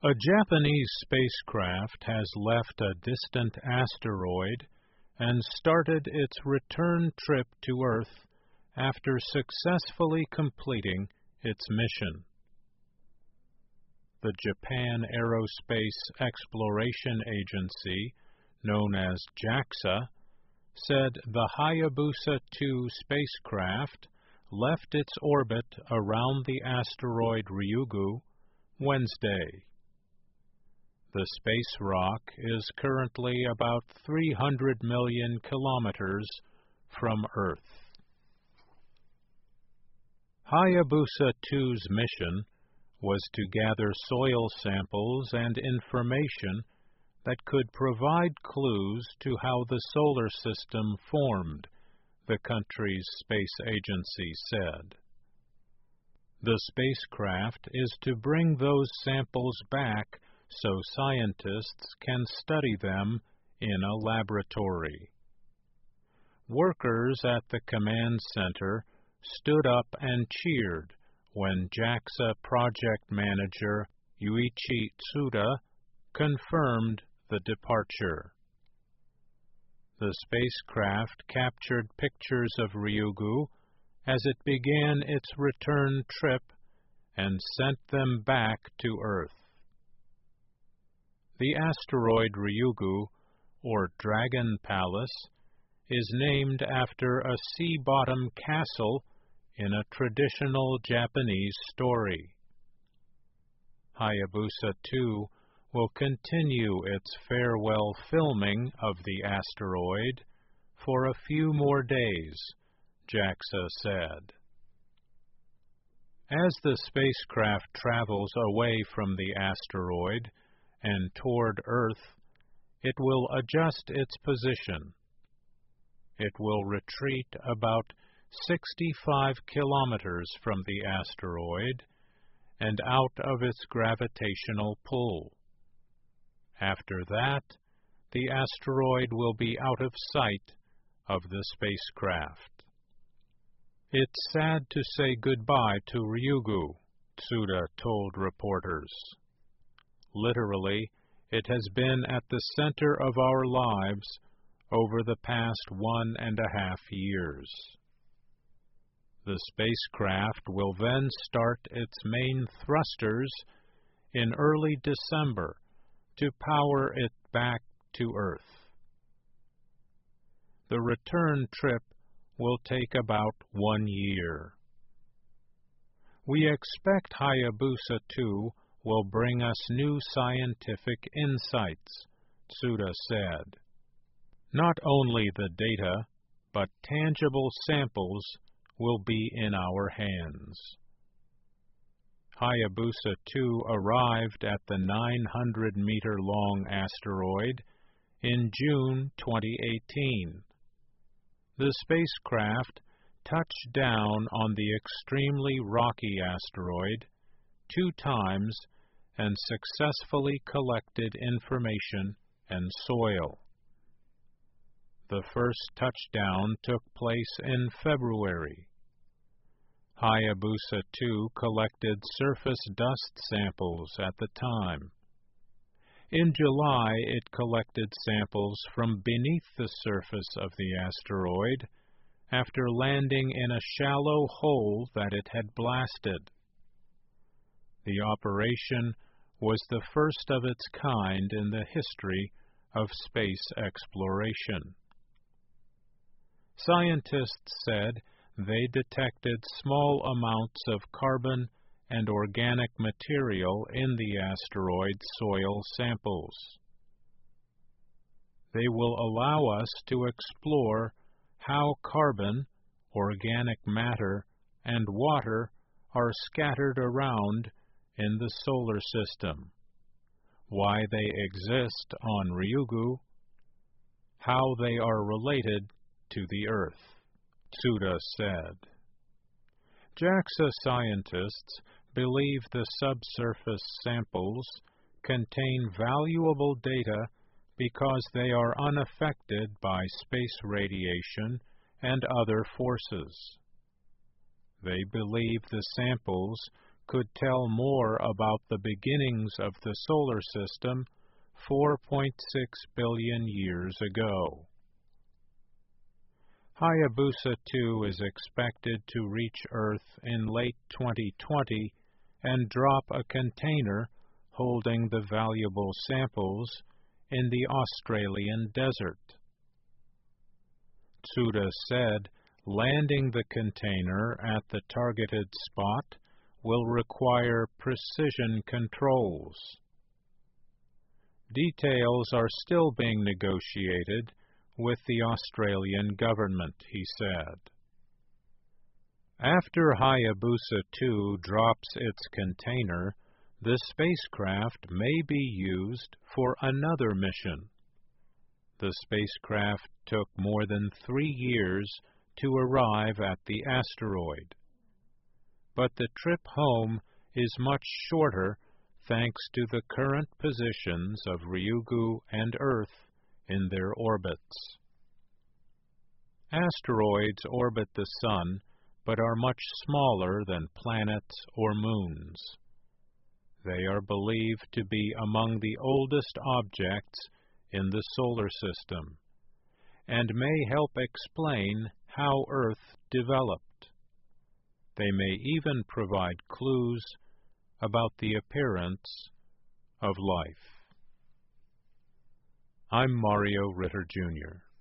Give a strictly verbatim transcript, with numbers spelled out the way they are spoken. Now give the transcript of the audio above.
A Japanese spacecraft has left a distant asteroid and started its return trip to Earth after successfully completing its mission. The Japan Aerospace Exploration Agency, known as JAXA, said the Hayabusa two spacecraft left its orbit around the asteroid Ryugu Wednesday. The space rock is currently about three hundred million kilometers from Earth. Hayabusa two's mission was to gather soil samples and information that could provide clues to how the solar system formed, the country's space agency said. The spacecraft is to bring those samples back so scientists can study them in a laboratory. Workers at the command center stood up and cheered when JAXA project manager Yuichi Tsuda confirmed the departure. The spacecraft captured pictures of Ryugu as it began its return trip and sent them back to Earth. The asteroid Ryugu, or Dragon Palace, is named after a sea-bottom castle in a traditional Japanese story. Hayabusa two will continue its farewell filming of the asteroid for a few more days, JAXA said. As the spacecraft travels away from the asteroid and toward Earth, it will adjust its position. It will retreat about sixty-five kilometers from the asteroid and out of its gravitational pull. After that, the asteroid will be out of sight of the spacecraft. It's sad to say goodbye to Ryugu, Tsuda told reporters. Literally, it has been at the center of our lives over the past one and a half years. The spacecraft will then start its main thrusters in early December to power it back to Earth. The return trip will take about one year. We expect Hayabusa two will bring us new scientific insights, Tsuda said. Not only the data, but tangible samples will be in our hands. Hayabusa two arrived at the nine hundred meter long asteroid in June twenty eighteen. The spacecraft touched down on the extremely rocky asteroid two times and successfully collected information and soil. The first touchdown took place in February. Hayabusa two collected surface dust samples at the time. In July, it collected samples from beneath the surface of the asteroid after landing in a shallow hole that it had blasted. The operation was the first of its kind in the history of space exploration. Scientists said they detected small amounts of carbon and organic material in the asteroid's soil samples. They will allow us to explore how carbon, organic matter, and water are scattered around in the solar system, why they exist on Ryugu, how they are related to the Earth, Tsuda said. JAXA scientists believe the subsurface samples contain valuable data because they are unaffected by space radiation and other forces. They believe the samples could tell more about the beginnings of the solar system four point six billion years ago. Hayabusa two is expected to reach Earth in late twenty twenty and drop a container holding the valuable samples in the Australian desert. Tsuda said landing the container at the targeted spot will require precision controls. Details are still being negotiated with the Australian government, he said. After Hayabusa two drops its container, the spacecraft may be used for another mission. The spacecraft took more than three years to arrive at the asteroid, but the trip home is much shorter thanks to the current positions of Ryugu and Earth in their orbits. Asteroids orbit the Sun, but are much smaller than planets or moons. They are believed to be among the oldest objects in the solar system, and may help explain how Earth developed. They may even provide clues about the appearance of life. I'm Mario Ritter, Junior